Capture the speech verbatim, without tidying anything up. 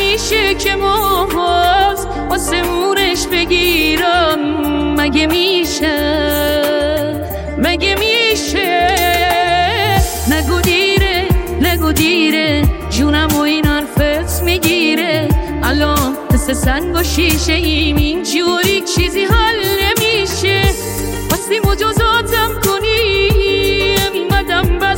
میشه که باز واسه اونش بگیرم؟ مگه میشه؟ مگه میشه؟ نگو دیره نگو دیره، جونم و این حرفت میگیره. الان مثل سنگ و شیشه ایم، اینجوری چیزی حل نمیشه. واسه مجازاتم کنی، میمدم